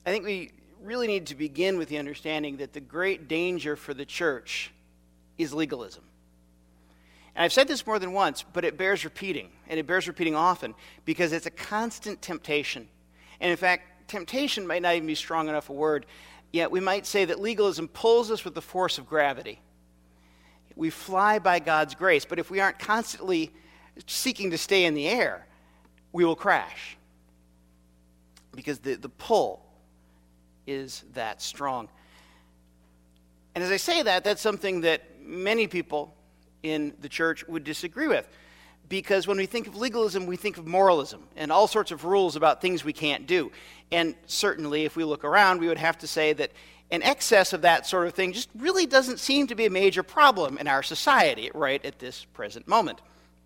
I think we really need to begin with the understanding that the great danger for the church is legalism. And I've said this more than once, but it bears repeating, and it bears repeating often, because it's a constant temptation. And in fact, temptation might not even be strong enough a word, yet we might say that legalism pulls us with the force of gravity. We fly by God's grace, but if we aren't constantly seeking to stay in the air, we will crash. Because the pull is that strong. And as I say that, that's something that many people in the church would disagree with. Because when we think of legalism, we think of moralism and all sorts of rules about things we can't do. And certainly, if we look around, we would have to say that an excess of that sort of thing just really doesn't seem to be a major problem in our society right at this present moment.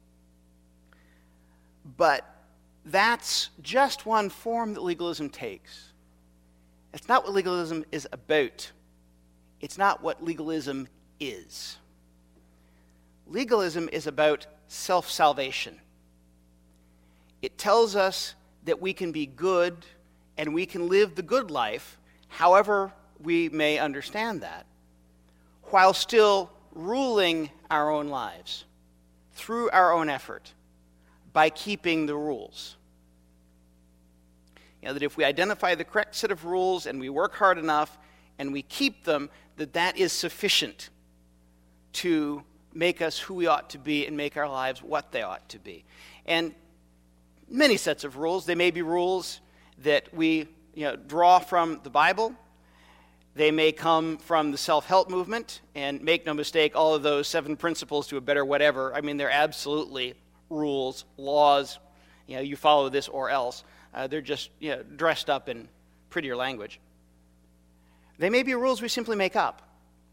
But that's just one form that legalism takes. It's not what legalism is about. It's not what legalism is. Legalism is about self-salvation. It tells us that we can be good and we can live the good life, however we may understand that, while still ruling our own lives through our own effort by keeping the rules. You know, that if we identify the correct set of rules and we work hard enough and we keep them, that is sufficient to make us who we ought to be and make our lives what they ought to be. And many sets of rules. They may be rules that we draw from the Bible. They may come from the self-help movement, and make no mistake, all of those 7 principles to a better whatever, I mean, they're absolutely rules, laws, you follow this or else. They're just dressed up in prettier language. They may be rules we simply make up.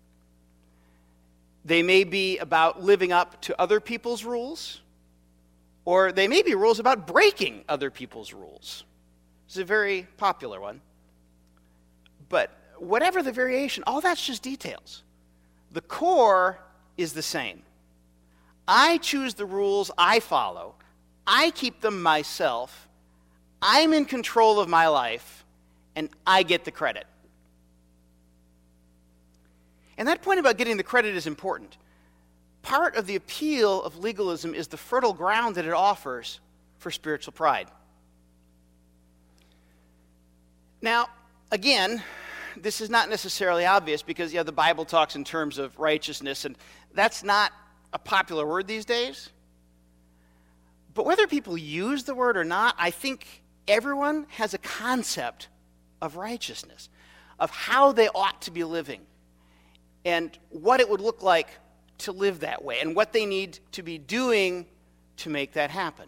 They may be about living up to other people's rules, or they may be rules about breaking other people's rules. It's a very popular one. But whatever the variation, all that's just details. The core is the same. I choose the rules I follow. I keep them myself. I'm in control of my life, and I get the credit. And that point about getting the credit is important. Part of the appeal of legalism is the fertile ground that it offers for spiritual pride. Now, again, this is not necessarily obvious because the Bible talks in terms of righteousness, and that's not a popular word these days. But whether people use the word or not, I think everyone has a concept of righteousness, of how they ought to be living, and what it would look like to live that way, and what they need to be doing to make that happen.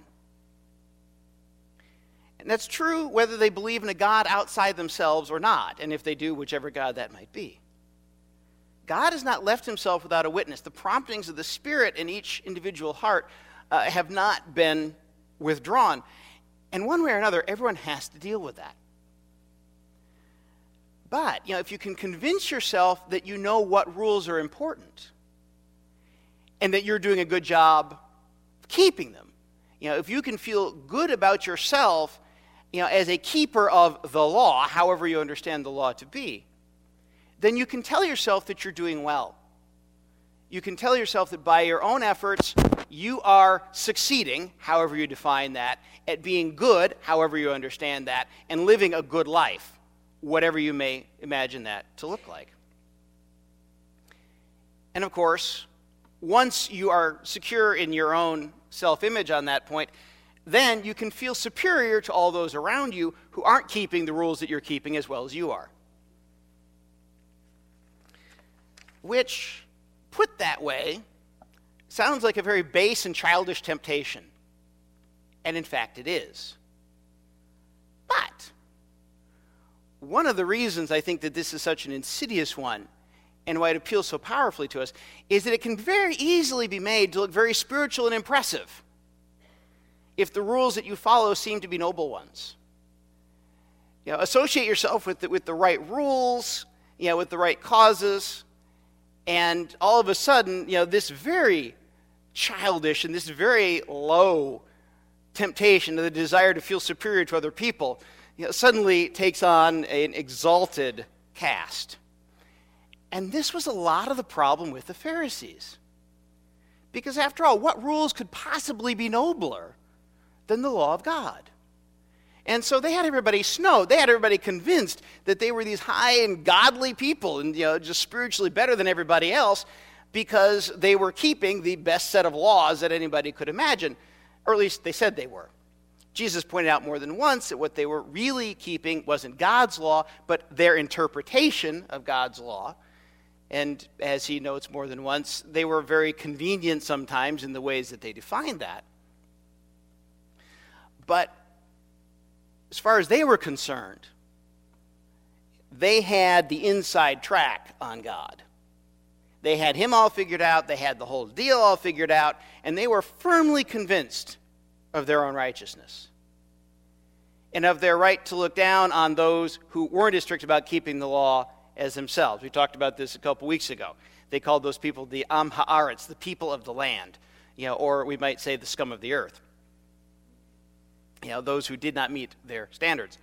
And that's true whether they believe in a God outside themselves or not, and if they do, whichever God that might be. God has not left himself without a witness. The promptings of the Spirit in each individual heart have not been withdrawn. And one way or another, everyone has to deal with that. But, if you can convince yourself that you know what rules are important and that you're doing a good job of keeping them, if you can feel good about yourself, as a keeper of the law, however you understand the law to be, then you can tell yourself that you're doing well. You can tell yourself that by your own efforts, you are succeeding, however you define that, at being good, however you understand that, and living a good life, whatever you may imagine that to look like. And of course, once you are secure in your own self-image on that point, then you can feel superior to all those around you who aren't keeping the rules that you're keeping as well as you are. Which, put that way, sounds like a very base and childish temptation. And in fact, it is. But one of the reasons I think that this is such an insidious one and why it appeals so powerfully to us is that it can very easily be made to look very spiritual and impressive if the rules that you follow seem to be noble ones. Associate yourself with the right rules, with the right causes, and all of a sudden, this very childish and this very low temptation, the desire to feel superior to other people, suddenly takes on an exalted cast. And this was a lot of the problem with the Pharisees. Because after all, what rules could possibly be nobler than the law of God? And so they had everybody snowed. They had everybody convinced that they were these high and godly people and just spiritually better than everybody else because they were keeping the best set of laws that anybody could imagine. Or at least they said they were. Jesus pointed out more than once that what they were really keeping wasn't God's law, but their interpretation of God's law. And as he notes more than once, they were very convenient sometimes in the ways that they defined that. But as far as they were concerned, they had the inside track on God. They had him all figured out, they had the whole deal all figured out, and they were firmly convinced of their own righteousness and of their right to look down on those who weren't as strict about keeping the law as themselves. We talked about this a couple weeks ago. They called those people the Am Haaretz, the people of the land, or we might say the scum of the earth. Those who did not meet their standards.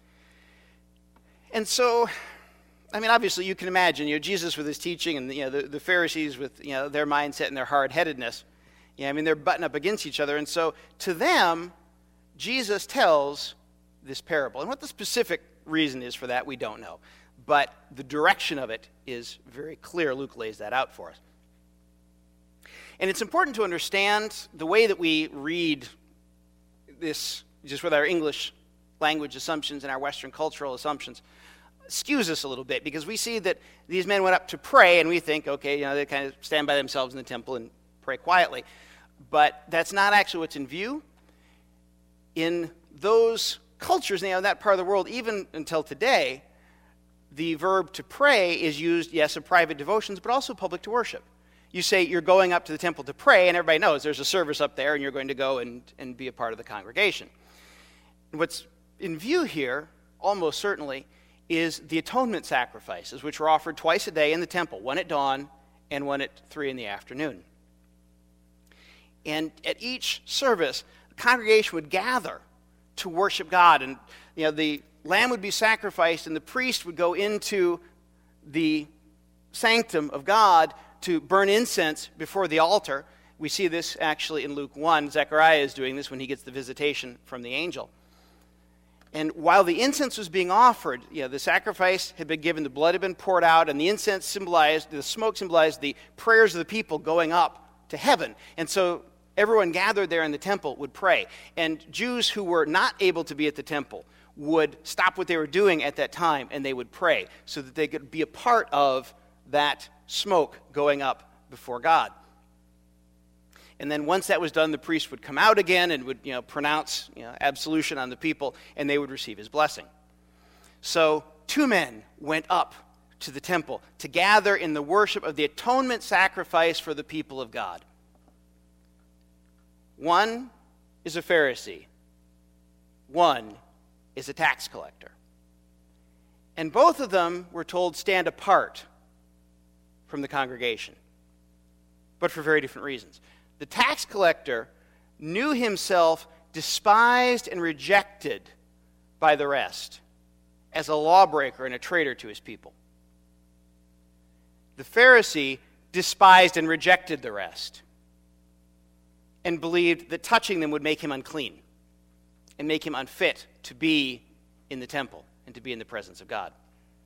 And so, obviously you can imagine, Jesus with his teaching and the Pharisees with their mindset and their hard-headedness. They're butting up against each other. And so to them, Jesus tells this parable. And what the specific reason is for that, we don't know. But the direction of it is very clear. Luke lays that out for us. And it's important to understand the way that we read this, just with our English language assumptions and our Western cultural assumptions, skews us a little bit, because we see that these men went up to pray, and we think, okay, they kind of stand by themselves in the temple and pray quietly. But that's not actually what's in view. In those cultures, that part of the world, even until today, the verb to pray is used, yes, in private devotions, but also public to worship. You say you're going up to the temple to pray, and everybody knows there's a service up there, and you're going to go and be a part of the congregation. What's in view here, almost certainly, is the atonement sacrifices, which were offered twice a day in the temple, one at dawn and one at 3 in the afternoon. And at each service, the congregation would gather to worship God. And the lamb would be sacrificed, and the priest would go into the sanctum of God to burn incense before the altar. We see this actually in Luke 1. Zechariah is doing this when he gets the visitation from the angel. And while the incense was being offered, the sacrifice had been given, the blood had been poured out, and the incense symbolized, the smoke symbolized the prayers of the people going up to heaven. And so everyone gathered there in the temple would pray. And Jews who were not able to be at the temple would stop what they were doing at that time, and they would pray so that they could be a part of that smoke going up before God. And then once that was done, the priest would come out again and would pronounce absolution on the people, and they would receive his blessing. So 2 men went up to the temple to gather in the worship of the atonement sacrifice for the people of God. One is a Pharisee. One is a tax collector. And both of them were told stand apart from the congregation, but for very different reasons. The tax collector knew himself despised and rejected by the rest as a lawbreaker and a traitor to his people. The Pharisee despised and rejected the rest and believed that touching them would make him unclean and make him unfit to be in the temple and to be in the presence of God.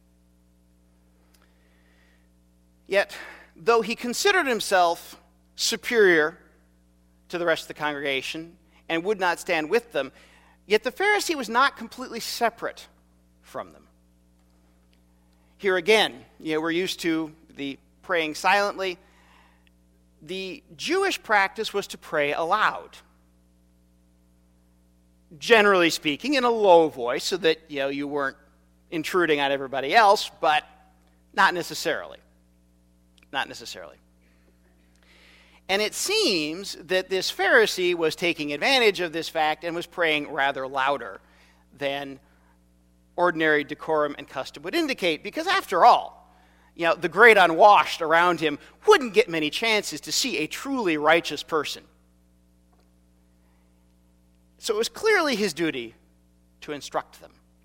Yet, though he considered himself superior to the rest of the congregation and would not stand with them, yet the Pharisee was not completely separate from them. Here again, we're used to the praying silently. The Jewish practice was to pray aloud, generally speaking, in a low voice so that you weren't intruding on everybody else, but not necessarily. Not necessarily. And it seems that this Pharisee was taking advantage of this fact and was praying rather louder than ordinary decorum and custom would indicate, because after all, the great unwashed around him wouldn't get many chances to see a truly righteous person. So it was clearly his duty to instruct them.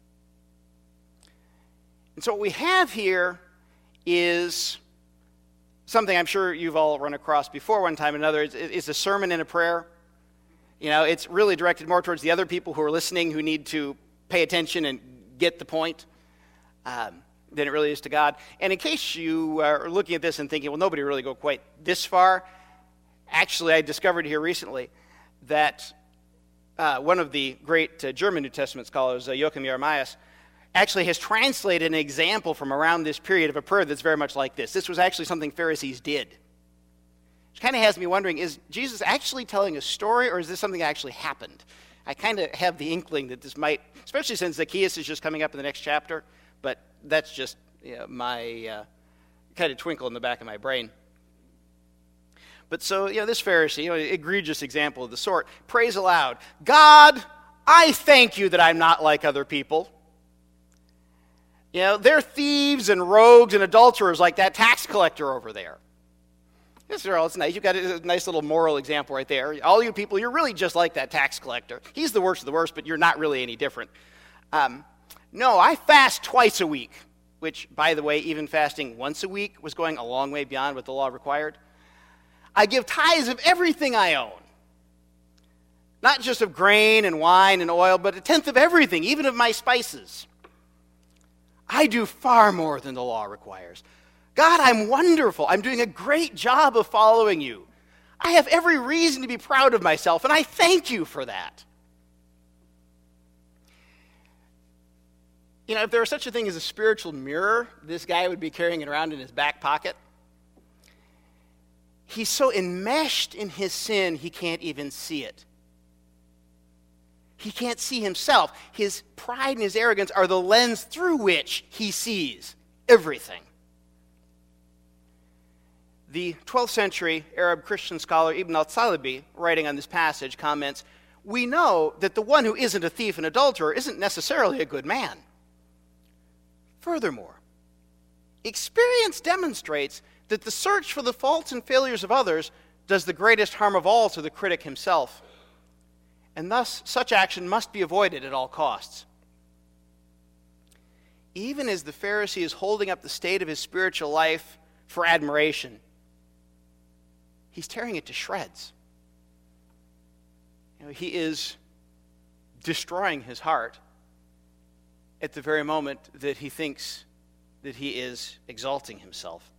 And so what we have here is something I'm sure you've all run across before one time or another. It's a sermon and a prayer. You know, it's really directed more towards the other people who are listening, who need to pay attention and get the point, than it really is to God. And in case you are looking at this and thinking, well, nobody really go quite this far, actually, I discovered here recently that one of the great German New Testament scholars, Joachim Jeremias, actually has translated an example from around this period of a prayer that's very much like this. This was actually something Pharisees did. Which kind of has me wondering, is Jesus actually telling a story, or is this something that actually happened? I kind of have the inkling that this might, especially since Zacchaeus is just coming up in the next chapter, but that's just my kind of twinkle in the back of my brain. But so, this Pharisee, egregious example of the sort, prays aloud, God, I thank you that I'm not like other people. They're thieves and rogues and adulterers like that tax collector over there. It's nice. You've got a nice little moral example right there. All you people, you're really just like that tax collector. He's the worst of the worst, but you're not really any different. No, I fast twice a week, which, by the way, even fasting once a week was going a long way beyond what the law required. I give tithes of everything I own. Not just of grain and wine and oil, but a tenth of everything, even of my spices. I do far more than the law requires. God, I'm wonderful. I'm doing a great job of following you. I have every reason to be proud of myself, and I thank you for that. If there was such a thing as a spiritual mirror, this guy would be carrying it around in his back pocket. He's so enmeshed in his sin, he can't even see it. He can't see himself. His pride and his arrogance are the lens through which he sees everything. The 12th century Arab Christian scholar Ibn al-Thalabi, writing on this passage, comments, we know that the one who isn't a thief and adulterer isn't necessarily a good man. Furthermore, experience demonstrates that the search for the faults and failures of others does the greatest harm of all to the critic himself. And thus, such action must be avoided at all costs. Even as the Pharisee is holding up the state of his spiritual life for admiration, he's tearing it to shreds. He is destroying his heart at the very moment that he thinks that he is exalting himself.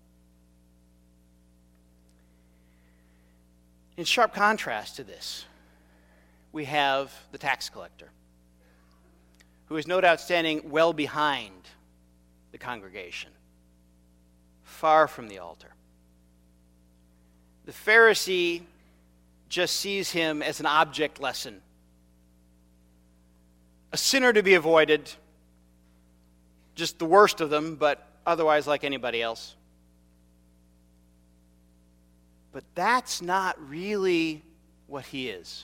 In sharp contrast to this, we have the tax collector, who is no doubt standing well behind the congregation, far from the altar. The Pharisee just sees him as an object lesson, a sinner to be avoided, just the worst of them, but otherwise like anybody else. But that's not really what he is.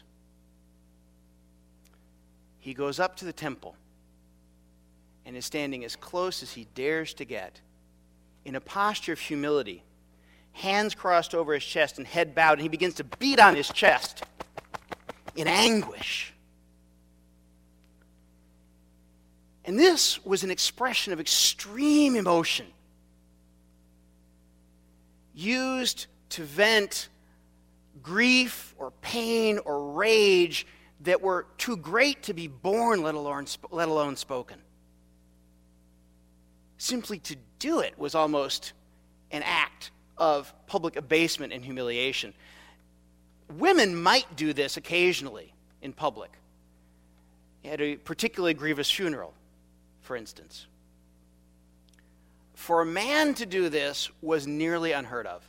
He goes up to the temple and is standing as close as he dares to get, in a posture of humility, hands crossed over his chest and head bowed, and he begins to beat on his chest in anguish. And this was an expression of extreme emotion, used to vent grief or pain or rage that were too great to be borne, let alone spoken. Simply to do it was almost an act of public abasement and humiliation. Women might do this occasionally in public, at a particularly grievous funeral, for instance. For a man to do this was nearly unheard of.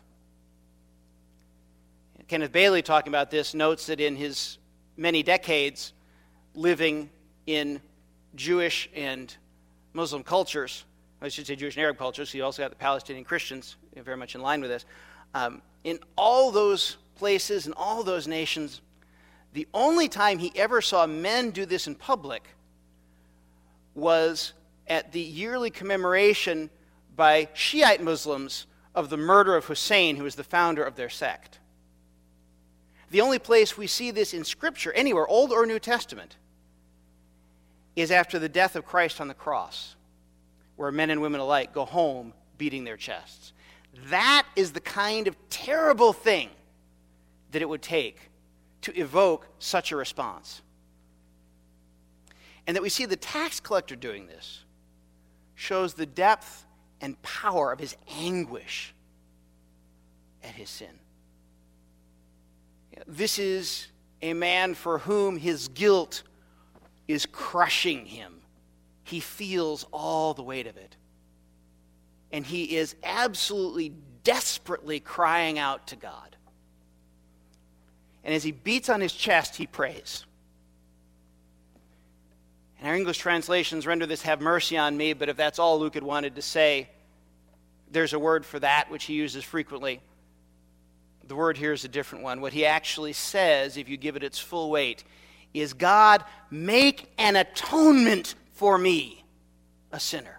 Kenneth Bailey, talking about this, notes that in his many decades living in Jewish and Muslim cultures, I should say Jewish and Arab cultures, so you also got the Palestinian Christians, very much in line with this. In all those places, in all those nations, the only time he ever saw men do this in public was at the yearly commemoration by Shiite Muslims of the murder of Hussein, who was the founder of their sect. The only place we see this in Scripture, anywhere, Old or New Testament, is after the death of Christ on the cross, where men and women alike go home beating their chests. That is the kind of terrible thing that it would take to evoke such a response. And that we see the tax collector doing this shows the depth and power of his anguish at his sin. This is a man for whom his guilt is crushing him. He feels all the weight of it. And he is absolutely, desperately crying out to God. And as he beats on his chest, he prays. And our English translations render this, "Have mercy on me," but if that's all Luke had wanted to say, there's a word for that which he uses frequently. The word here is a different one. What he actually says, if you give it its full weight, is, "God, make an atonement for me, a sinner."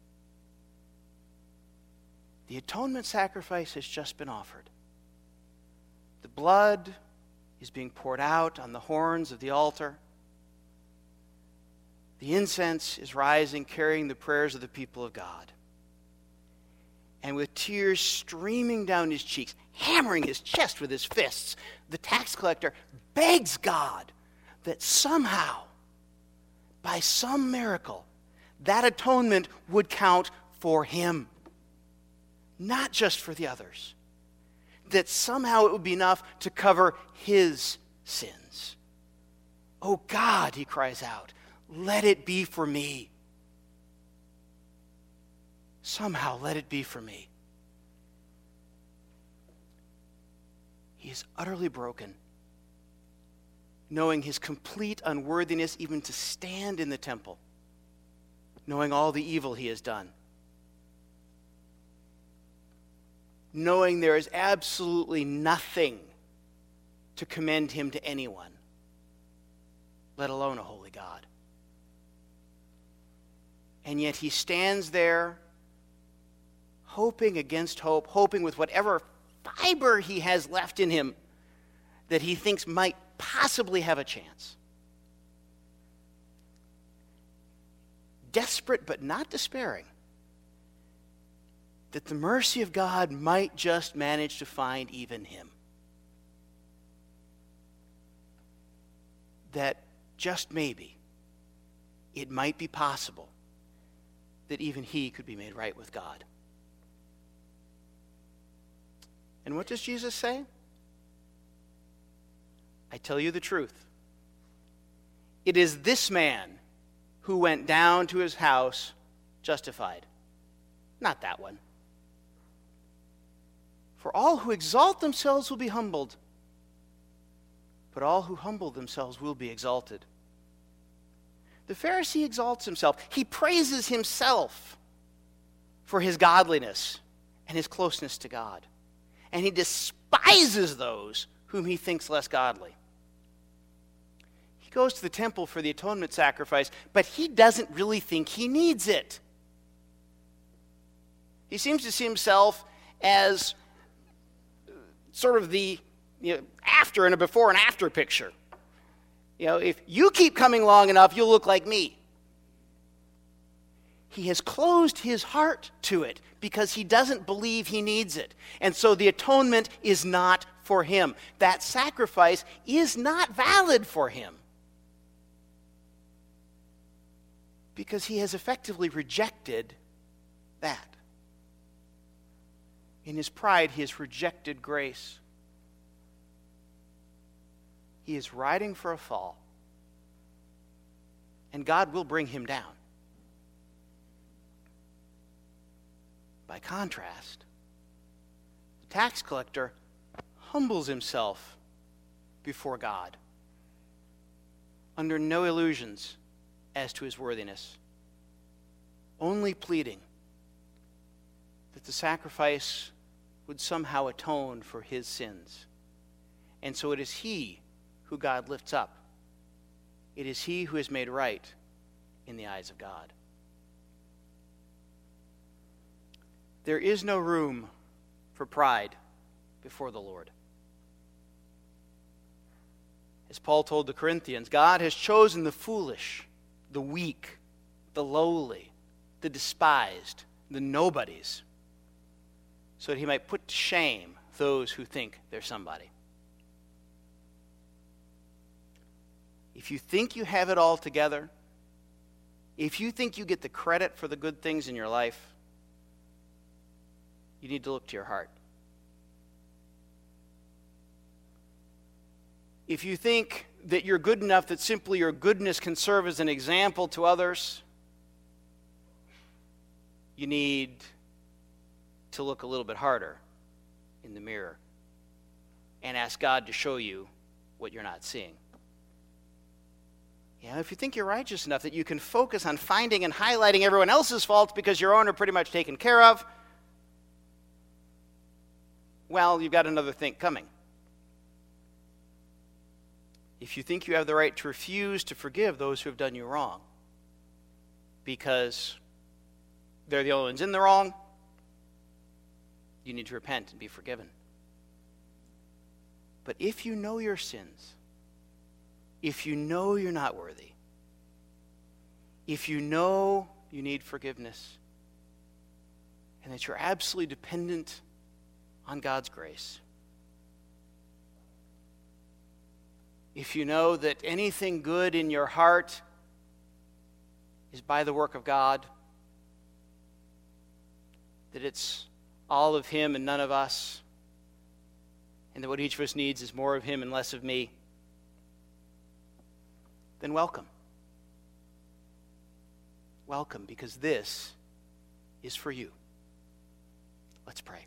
The atonement sacrifice has just been offered. The blood is being poured out on the horns of the altar. The incense is rising, carrying the prayers of the people of God. And with tears streaming down his cheeks, hammering his chest with his fists, the tax collector begs God that somehow, by some miracle, that atonement would count for him, not just for the others. That somehow it would be enough to cover his sins. "Oh God," he cries out, "let it be for me. Somehow let it be for me." He is utterly broken, knowing his complete unworthiness even to stand in the temple, knowing all the evil he has done, knowing there is absolutely nothing to commend him to anyone, let alone a holy God. And yet he stands there, hoping against hope, hoping with whatever fiber he has left in him that he thinks might possibly have a chance. Desperate but not despairing that the mercy of God might just manage to find even him. That just maybe it might be possible that even he could be made right with God. And what does Jesus say? "I tell you the truth. It is this man who went down to his house justified, not that one. For all who exalt themselves will be humbled, but all who humble themselves will be exalted." The Pharisee exalts himself. He praises himself for his godliness and his closeness to God. And he despises those whom he thinks less godly. He goes to the temple for the atonement sacrifice, but he doesn't really think he needs it. He seems to see himself as sort of the after and a before and after picture. If you keep coming long enough, you'll look like me. He has closed his heart to it because he doesn't believe he needs it. And so the atonement is not for him. That sacrifice is not valid for him because he has effectively rejected that. In his pride, he has rejected grace. He is riding for a fall, and God will bring him down. By contrast, the tax collector humbles himself before God, under no illusions as to his worthiness, only pleading that the sacrifice would somehow atone for his sins. And so it is he who God lifts up. It is he who is made right in the eyes of God. There is no room for pride before the Lord. As Paul told the Corinthians, God has chosen the foolish, the weak, the lowly, the despised, the nobodies, so that he might put to shame those who think they're somebody. If you think you have it all together, if you think you get the credit for the good things in your life, you need to look to your heart. If you think that you're good enough that simply your goodness can serve as an example to others, you need to look a little bit harder in the mirror and ask God to show you what you're not seeing. If you think you're righteous enough that you can focus on finding and highlighting everyone else's faults because your own are pretty much taken care of, well, you've got another thing coming. If you think you have the right to refuse to forgive those who have done you wrong because they're the only ones in the wrong, you need to repent and be forgiven. But if you know your sins, if you know you're not worthy, if you know you need forgiveness, and that you're absolutely dependent on God's grace, if you know that anything good in your heart is by the work of God, that it's all of Him and none of us, and that what each of us needs is more of Him and less of me, then welcome. Welcome, because this is for you. Let's pray.